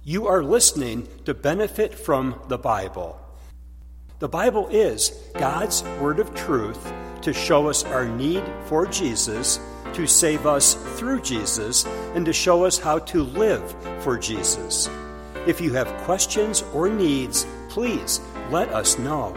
You are listening to Benefit from the Bible. The Bible is God's word of truth to show us our need for Jesus, to save us through Jesus, and to show us how to live for Jesus. If you have questions or needs, please let us know.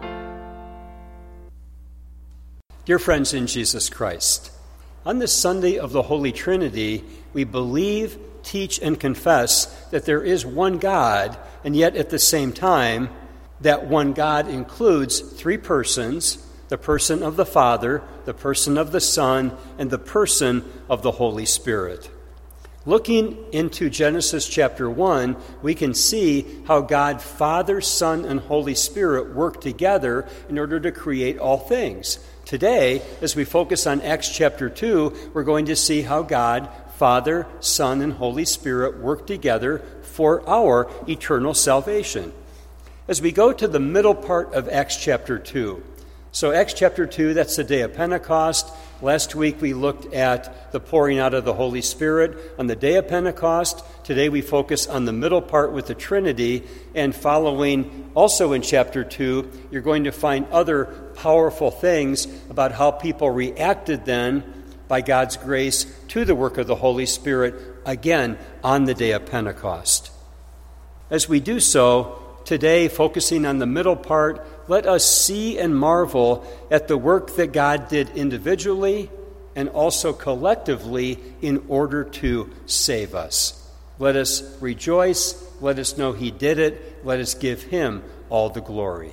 Dear friends in Jesus Christ, on this Sunday of the Holy Trinity, we believe, teach, and confess that there is one God, and yet at the same time, that one God includes three persons: the person of the Father, the person of the Son, and the person of the Holy Spirit. Looking into Genesis chapter 1, we can see how God, Father, Son, and Holy Spirit work together in order to create all things. Today, as we focus on Acts chapter 2, we're going to see how God, Father, Son, and Holy Spirit work together for our eternal salvation. As we go to the middle part of Acts chapter 2, so Acts chapter 2, that's the day of Pentecost. Last week we looked at the pouring out of the Holy Spirit on the day of Pentecost. Today we focus on the middle part with the Trinity, and following also in chapter 2, you're going to find other powerful things about how people reacted then by God's grace to the work of the Holy Spirit, again on the day of Pentecost. As we do so, today, focusing on the middle part, let us see and marvel at the work that God did individually and also collectively in order to save us. Let us rejoice. Let us know He did it. Let us give Him all the glory.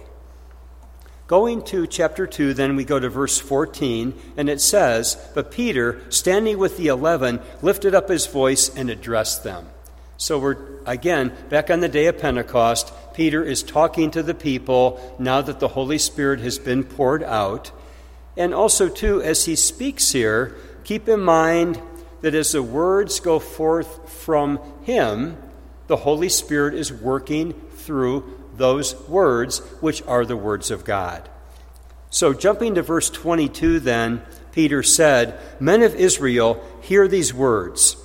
Going to chapter 2, then we go to verse 14, and it says, "But Peter, standing with the 11, lifted up his voice and addressed them." So we're, again, back on the day of Pentecost. Peter is talking to the people now that the Holy Spirit has been poured out. And also, too, as he speaks here, keep in mind that as the words go forth from him, the Holy Spirit is working through those words, which are the words of God. So jumping to verse 22 then, Peter said, "Men of Israel, hear these words.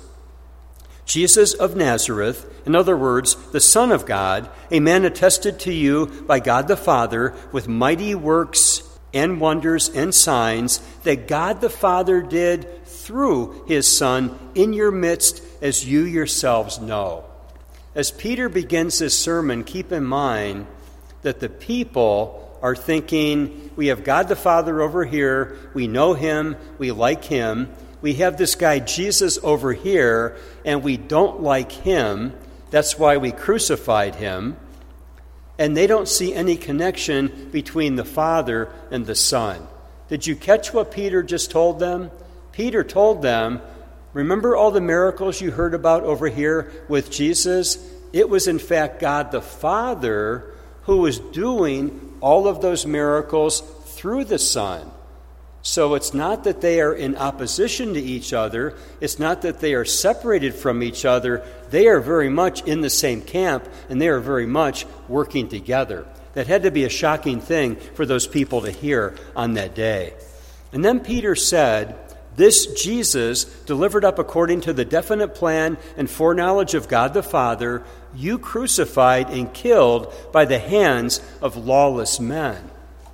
Jesus of Nazareth, in other words, the Son of God, a man attested to you by God the Father with mighty works and wonders and signs that God the Father did through his Son in your midst, as you yourselves know." As Peter begins this sermon, keep in mind that the people are thinking, we have God the Father over here, we know him, we like him. We have this guy Jesus over here, and we don't like him. That's why we crucified him. And they don't see any connection between the Father and the Son. Did you catch what Peter just told them? Peter told them, remember all the miracles you heard about over here with Jesus? It was in fact God the Father who was doing all of those miracles through the Son. So it's not that they are in opposition to each other. It's not that they are separated from each other. They are very much in the same camp, and they are very much working together. That had to be a shocking thing for those people to hear on that day. And then Peter said, "This Jesus, delivered up according to the definite plan and foreknowledge of God the Father, you crucified and killed by the hands of lawless men."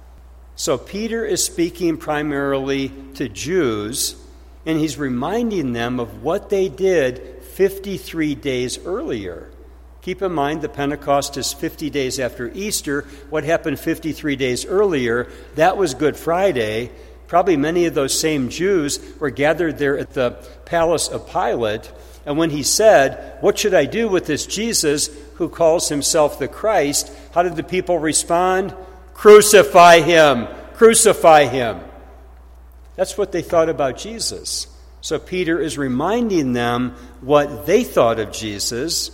So Peter is speaking primarily to Jews, and he's reminding them of what they did 53 days earlier. Keep in mind the Pentecost is 50 days after Easter. What happened 53 days earlier? That was Good Friday. Probably many of those same Jews were gathered there at the palace of Pilate, and when he said, "What should I do with this Jesus who calls himself the Christ?" how did the people respond? "Crucify him! Crucify him!" That's what they thought about Jesus. So Peter is reminding them what they thought of Jesus.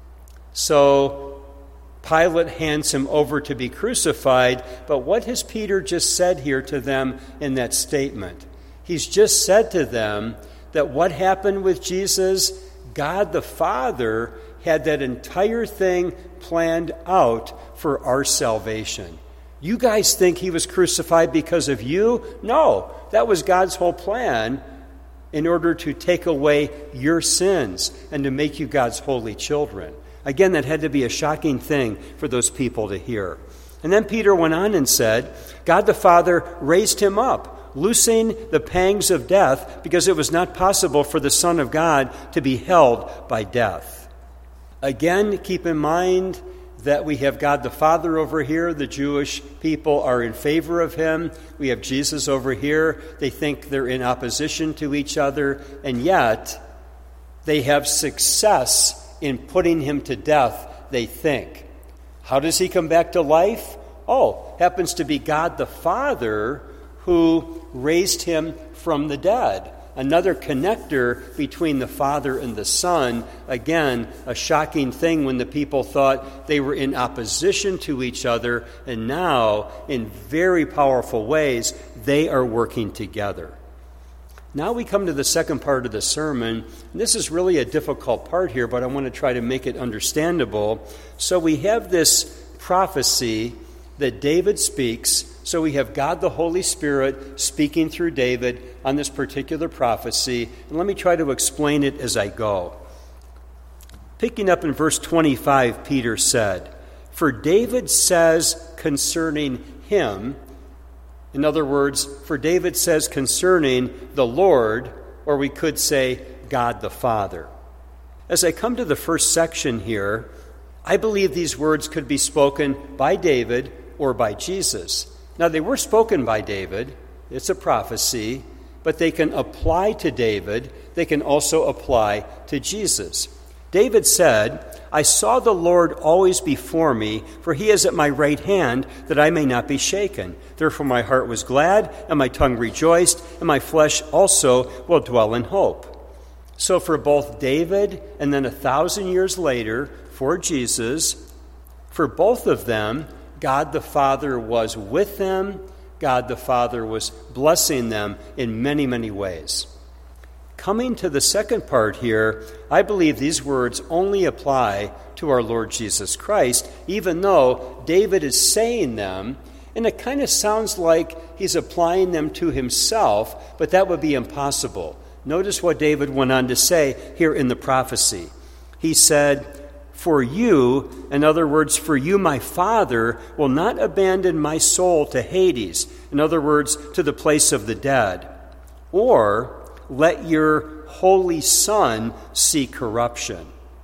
So Pilate hands him over to be crucified. But what has Peter just said here to them in that statement? He's just said to them that what happened with Jesus, God the Father had that entire thing planned out for our salvation. You guys think he was crucified because of you? No, that was God's whole plan. in order to take away your sins and to make you God's holy children. Again, that had to be a shocking thing for those people to hear. And then Peter went on and said, God the Father raised him up, loosing the pangs of death, because it was not possible for the Son of God to be held by death. Again, keep in mind that we have God the Father over here. The Jewish people are in favor of him. We have Jesus over here. They think they're in opposition to each other, and yet they have success in putting him to death, they think. How does he come back to life? Happens to be God the Father who raised him from the dead. Another connector between the Father and the Son. Again, a shocking thing when the people thought they were in opposition to each other, and now, in very powerful ways, they are working together. Now we come to the second part of the sermon. This is really a difficult part here, but I want to try to make it understandable. So we have this prophecy that David speaks. So we have God the Holy Spirit speaking through David on this particular prophecy. And let me try to explain it as I go. Picking up in verse 25, Peter said, "For David says concerning him," in other words, for David says concerning the Lord, or we could say God the Father. As I come to the first section here, I believe these words could be spoken by David or by Jesus. Now, they were spoken by David. It's a prophecy, but they can apply to David. They can also apply to Jesus. David said, "I saw the Lord always before me, for he is at my right hand, that I may not be shaken. Therefore my heart was glad, and my tongue rejoiced, and my flesh also will dwell in hope." So for both David and then 1,000 years later for Jesus, for both of them, God the Father was with them. God the Father was blessing them in many, many ways. Coming to the second part here, I believe these words only apply to our Lord Jesus Christ, even though David is saying them, and it kind of sounds like he's applying them to himself, but that would be impossible. Notice what David went on to say here in the prophecy. He said, "For you," in other words, "for you, my Father, will not abandon my soul to Hades," in other words, to the place of the dead, "or let your holy Son see corruption."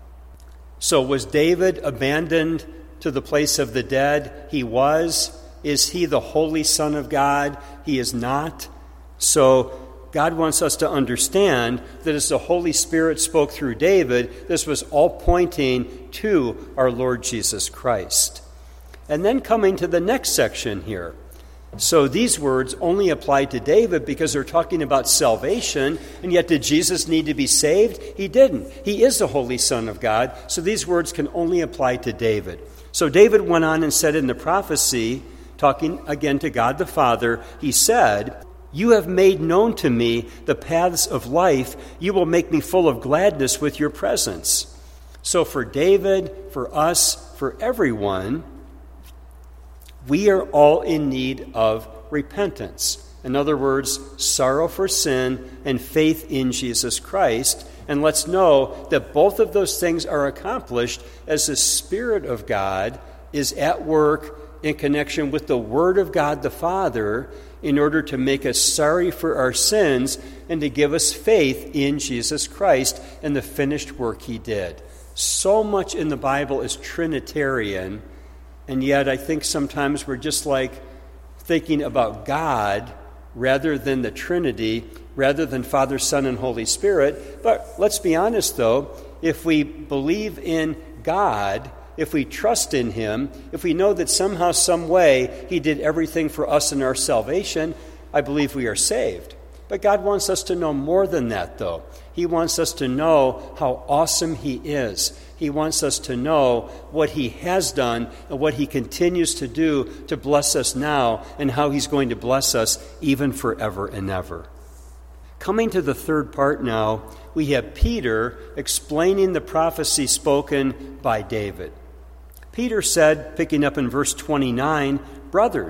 So was David abandoned to the place of the dead? He was. Is he the holy Son of God? He is not. So God wants us to understand that as the Holy Spirit spoke through David, this was all pointing to our Lord Jesus Christ. And then coming to the next section here. So these words only apply to David because they're talking about salvation, and yet did Jesus need to be saved? He didn't. He is the Holy Son of God, so these words can only apply to David. So David went on and said in the prophecy, talking again to God the Father, he said, "You have made known to me the paths of life. You will make me full of gladness with your presence." So for David, for us, for everyone, we are all in need of repentance. In other words, sorrow for sin and faith in Jesus Christ. And let's know that both of those things are accomplished as the Spirit of God is at work in connection with the Word of God the Father in order to make us sorry for our sins and to give us faith in Jesus Christ and the finished work he did. So much in the Bible is Trinitarian, and yet I think sometimes we're just like thinking about God rather than the Trinity, rather than Father, Son, and Holy Spirit. But let's be honest, though, if we believe in God, if we trust in him, if we know that somehow, some way, he did everything for us in our salvation, I believe we are saved. But God wants us to know more than that, though. He wants us to know how awesome he is. He wants us to know what he has done and what he continues to do to bless us now and how he's going to bless us even forever and ever. Coming to the third part now, we have Peter explaining the prophecy spoken by David. Peter said, picking up in verse 29, "Brothers,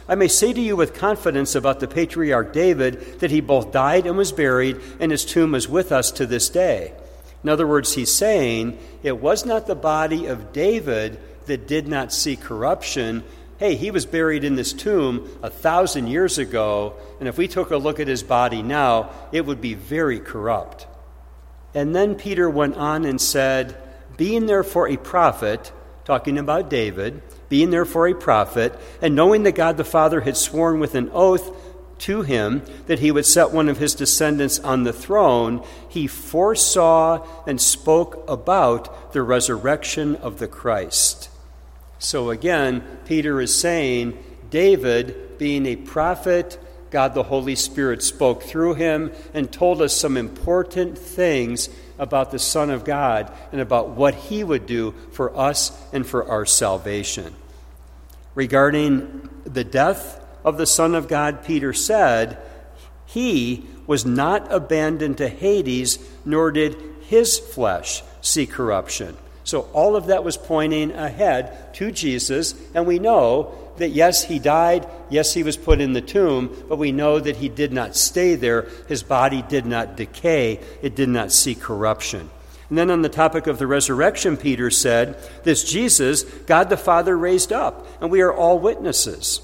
I may say to you with confidence about the patriarch David that he both died and was buried, and his tomb is with us to this day. In other words, he's saying it was not the body of David that did not see corruption. Hey, he was buried in this tomb 1,000 years ago, and if we took a look at his body now, it would be very corrupt. And then Peter went on and said, being therefore a prophet, talking about David, being therefore a prophet, and knowing that God the Father had sworn with an oath to him that he would set one of his descendants on the throne, he foresaw and spoke about the resurrection of the Christ. So again, Peter is saying, David, being a prophet, God the Holy Spirit spoke through him and told us some important things about the Son of God and about what he would do for us and for our salvation. Regarding the death of the Son of God, Peter said, he was not abandoned to Hades, nor did his flesh see corruption. So all of that was pointing ahead to Jesus, and we know that yes, he died, yes, he was put in the tomb, but we know that he did not stay there. His body did not decay. It did not see corruption. And then on the topic of the resurrection, Peter said, this Jesus, God the Father raised up, and we are all witnesses.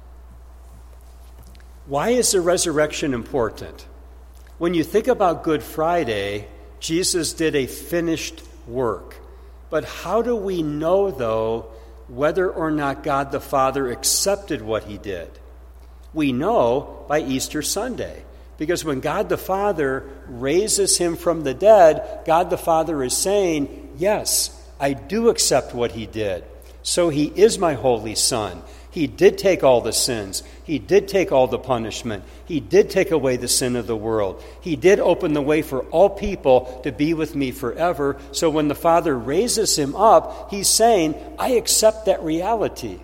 Why is the resurrection important? When you think about Good Friday, Jesus did a finished work. But how do we know, though, whether or not God the Father accepted what he did? We know by Easter Sunday. Because when God the Father raises him from the dead, God the Father is saying, yes, I do accept what he did. So he is my holy Son. He did take all the sins. He did take all the punishment. He did take away the sin of the world. He did open the way for all people to be with me forever. So when the Father raises him up, he's saying, I accept that reality.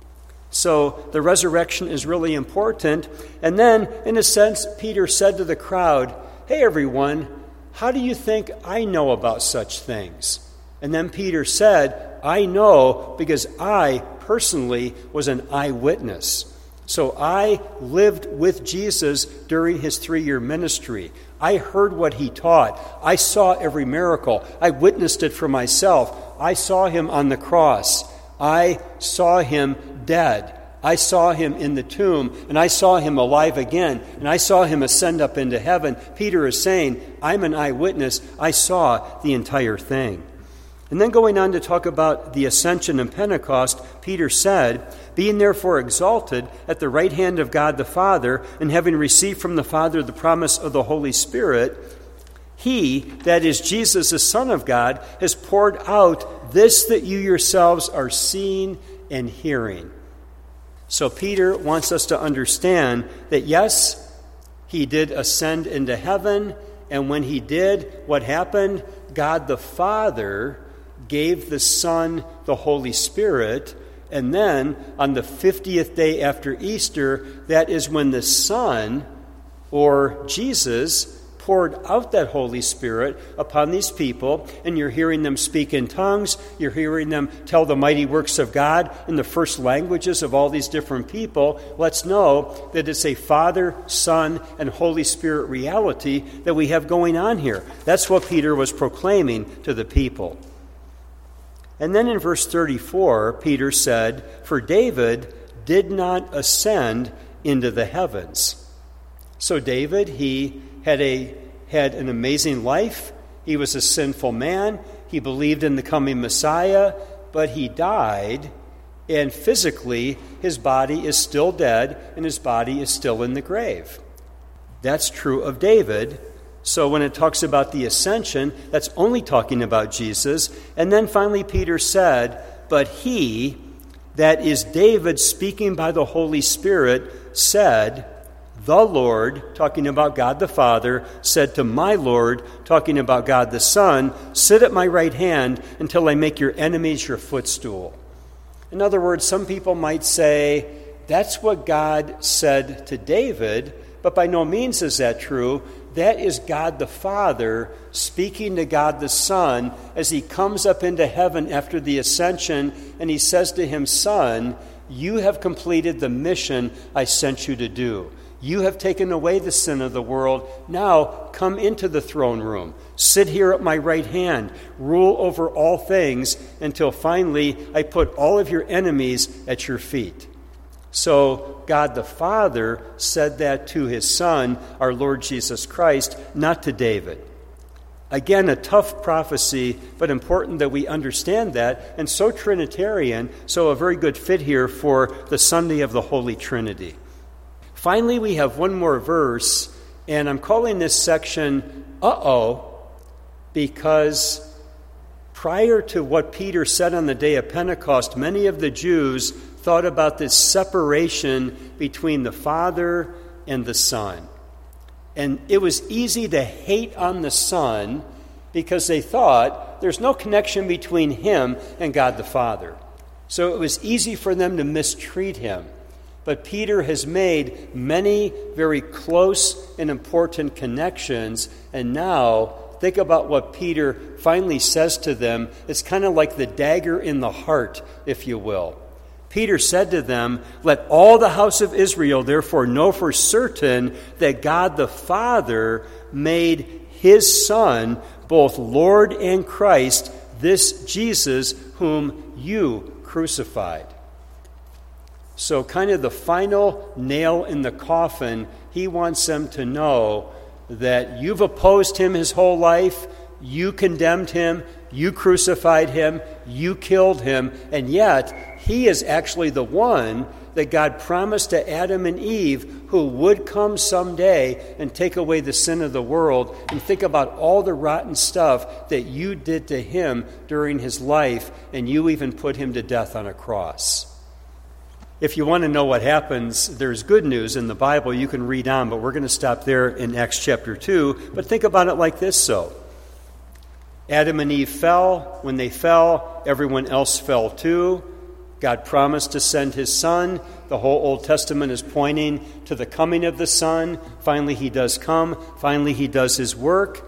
So the resurrection is really important. And then, in a sense, Peter said to the crowd, hey, everyone, how do you think I know about such things? And then Peter said, I know because I personally was an eyewitness. So I lived with Jesus during his 3-year ministry. I heard what he taught. I saw every miracle. I witnessed it for myself. I saw him on the cross. I saw him dead. I saw him in the tomb, and I saw him alive again, and I saw him ascend up into heaven. Peter is saying, I'm an eyewitness. I saw the entire thing. And then going on to talk about the ascension and Pentecost, Peter said, being therefore exalted at the right hand of God the Father, and having received from the Father the promise of the Holy Spirit, he, that is Jesus, the Son of God, has poured out this that you yourselves are seeing and hearing. So Peter wants us to understand that yes, he did ascend into heaven, and when he did, what happened? God the Father gave the Son the Holy Spirit, and then on the 50th day after Easter, that is when the Son, or Jesus, poured out that Holy Spirit upon these people, and you're hearing them speak in tongues, you're hearing them tell the mighty works of God in the first languages of all these different people. Let's know that it's a Father, Son, and Holy Spirit reality that we have going on here. That's what Peter was proclaiming to the people. And then in verse 34, Peter said, for David did not ascend into the heavens. So David, he had an amazing life. He was a sinful man. He believed in the coming Messiah, but he died, and physically his body is still dead, and his body is still in the grave. That's true of David. So when it talks about the ascension, that's only talking about Jesus. And then finally Peter said, but he, that is David speaking by the Holy Spirit, said, the Lord, talking about God the Father, said to my Lord, talking about God the Son, sit at my right hand until I make your enemies your footstool. In other words, some people might say, that's what God said to David, but by no means is that true. That is God the Father speaking to God the Son as he comes up into heaven after the ascension, and he says to him, Son, You have completed the mission I sent you to do. You have taken away the sin of the world. Now come into the throne room. Sit here at my right hand. Rule over all things until finally I put all of your enemies at your feet." So God the Father said that to his Son, our Lord Jesus Christ, not to David. Again, a tough prophecy, but important that we understand that, and so Trinitarian, so a very good fit here for the Sunday of the Holy Trinity. Finally, we have one more verse, and I'm calling this section, "Uh-oh," because prior to what Peter said on the day of Pentecost, many of the Jews thought about this separation between the Father and the Son. And it was easy to hate on the Son because they thought there's no connection between him and God the Father. So it was easy for them to mistreat him. But Peter has made many very close and important connections, and now think about what Peter finally says to them. It's kind of like the dagger in the heart, if you will. Peter said to them, "Let all the house of Israel therefore know for certain that God the Father made his Son both Lord and Christ, this Jesus whom you crucified." So kind of the final nail in the coffin, he wants them to know that you've opposed him his whole life, you condemned him, you crucified him, you killed him, and yet he is actually the one that God promised to Adam and Eve who would come someday and take away the sin of the world. And think about all the rotten stuff that you did to him during his life, and you even put him to death on a cross. If you want to know what happens, there's good news in the Bible. You can read on, but we're going to stop there in Acts chapter 2. But think about it like this, Adam and Eve fell. When they fell, everyone else fell too. God promised to send his Son. The whole Old Testament is pointing to the coming of the Son. Finally, he does come. Finally, he does his work.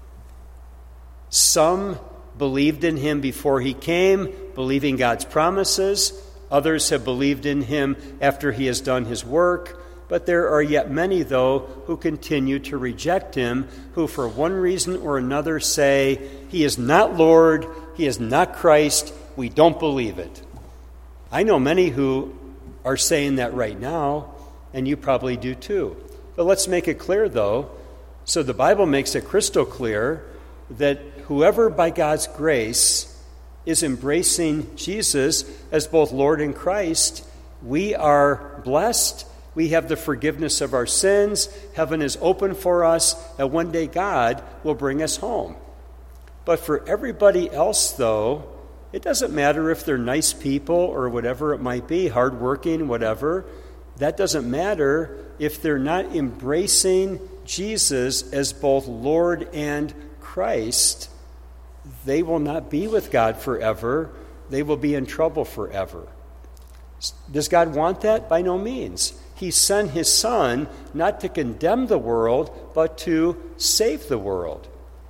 Some believed in him before he came, believing God's promises. Others have believed in him after he has done his work. But there are yet many, though, who continue to reject him, who for one reason or another say, he is not Lord, he is not Christ, we don't believe it. I know many who are saying that right now, and you probably do too. But let's make it clear, though. So the Bible makes it crystal clear that whoever by God's grace is embracing Jesus as both Lord and Christ, we are blessed. We have the forgiveness of our sins. Heaven is open for us, and one day God will bring us home. But for everybody else, though, it doesn't matter if they're nice people or whatever it might be, hardworking, whatever. That doesn't matter if they're not embracing Jesus as both Lord and Christ. They will not be with God forever. They will be in trouble forever. Does God want that? By no means. He sent his Son not to condemn the world, but to save the world.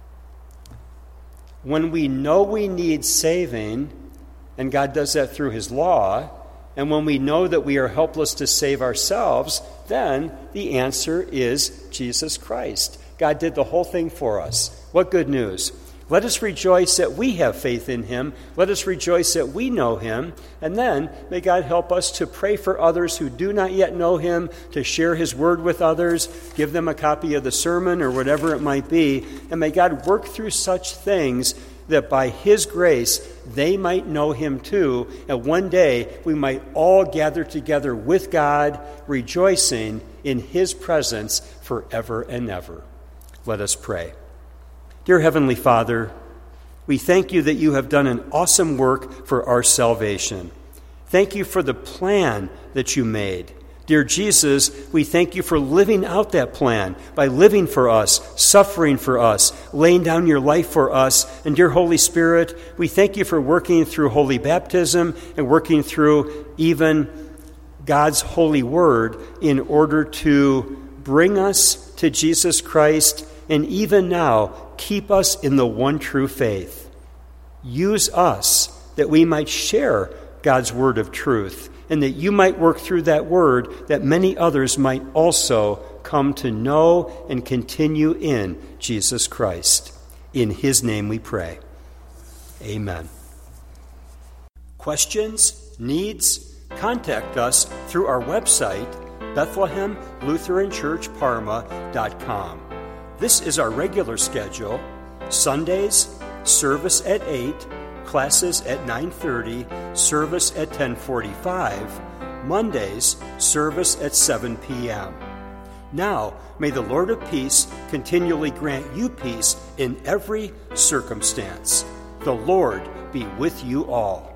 When we know we need saving, and God does that through his law, and when we know that we are helpless to save ourselves, then the answer is Jesus Christ. God did the whole thing for us. What good news. Let us rejoice that we have faith in him. Let us rejoice that we know him. And then may God help us to pray for others who do not yet know him, to share his word with others, give them a copy of the sermon or whatever it might be. And may God work through such things that by his grace they might know him too. And one day we might all gather together with God, rejoicing in his presence forever and ever. Let us pray. Dear Heavenly Father, we thank you that you have done an awesome work for our salvation. Thank you for the plan that you made. Dear Jesus, we thank you for living out that plan by living for us, suffering for us, laying down your life for us. And dear Holy Spirit, we thank you for working through holy baptism and working through even God's holy word in order to bring us to Jesus Christ, and even now, keep us in the one true faith. Use us that we might share God's word of truth and that you might work through that word that many others might also come to know and continue in Jesus Christ. In his name we pray. Amen. Questions, needs? Contact us through our website, BethlehemLutheranChurchParma.com. This is our regular schedule. Sundays, service at 8, classes at 9:30, service at 10:45. Mondays, service at 7 p.m. Now, may the Lord of peace continually grant you peace in every circumstance. The Lord be with you all.